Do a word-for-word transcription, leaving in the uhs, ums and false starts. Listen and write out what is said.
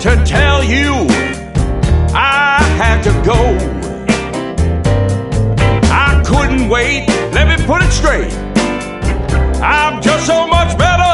to tell you I had to go. I couldn't wait, let me put it straight. I'm just so much better